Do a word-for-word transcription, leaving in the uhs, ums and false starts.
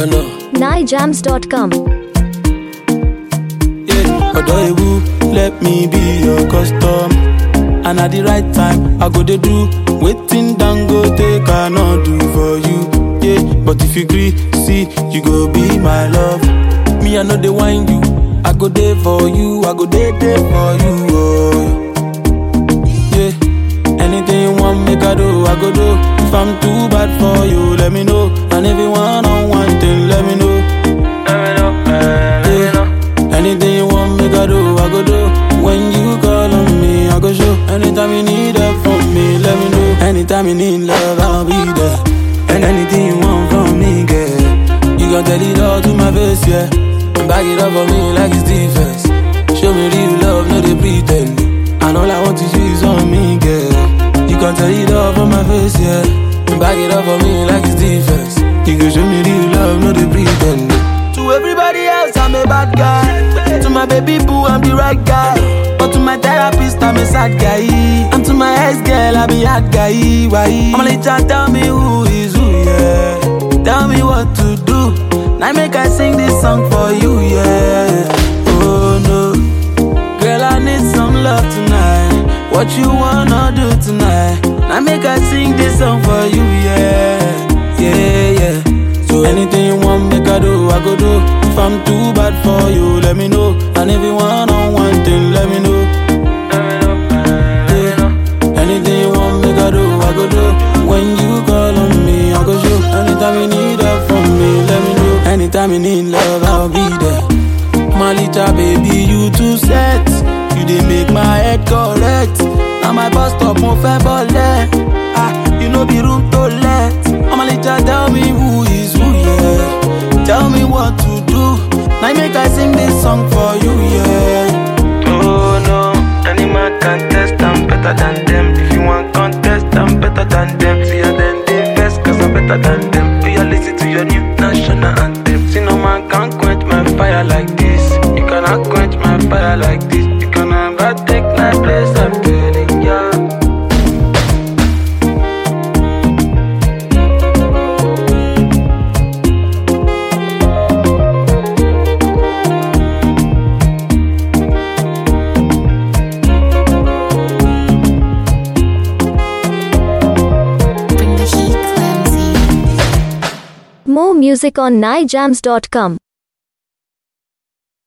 Hello. nai jams dot com. Yeah, Odoyewu, let me be your custom. And at the right time, I go dey do wetin Dangote cannot do for you. Yeah, but if you gree, see, you go be my love. Me, I know they whine you. I go there for you. I go there there for you. Oh, yeah. Anything you want, make I do. I go do. If I'm too bad for you, let me know. And if you want on one thing, let me know. Let me know. Yeah. Anything you want, make I do. I go do. When you call on me, I go show. Anytime you need help from me, let me know. Anytime you need love, I'll be there. And anything you want from me, girl, you gon' tell it all to my face, yeah. Back it up for me like it's defense. Show me real love, no they pretend. And all I want is you is on me, girl. You gon' tell it all for my face, yeah. Back it up for me like it's defense. You can show me real love, no they pretend. To everybody else, I'm a bad guy. To my baby boo, I'm the right guy. But to my therapist, I'm a sad guy. And to my ex-girl, I be hard guy. Why? I'ma let you tell me who is who, yeah. Tell me what to do. Now make I sing this song for you, yeah. Oh no, girl, I need some love tonight. What you wanna do tonight? Now make I sing this song for you, yeah. Yeah, yeah. So anything you want, make I do, I go do. If I'm too bad for you, let me know. And if you want on one thing, let me know. Yeah. Anything you want, make I do, I go do. When you call on me, I go show. Anytime you need help from me, let me know. Anytime you need love, I'll be there. My little baby, you too set. You did make my head correct. Now my bus stop, mon fait voler. Ah, you know be room to let. I'ma let you tell me who is who, yeah. Tell me what to do. Now make I sing this song for you, yeah. Oh no, any man can test, I'm better than them. If you want contest, I'm better than them. See how then they best, cause I'm better than them. Do you listen to your new national anthem? See no man can quench my fire like this. You cannot quench my fire like this. You cannot ever take my place, I'm telling ya. More music on nai jams dot com.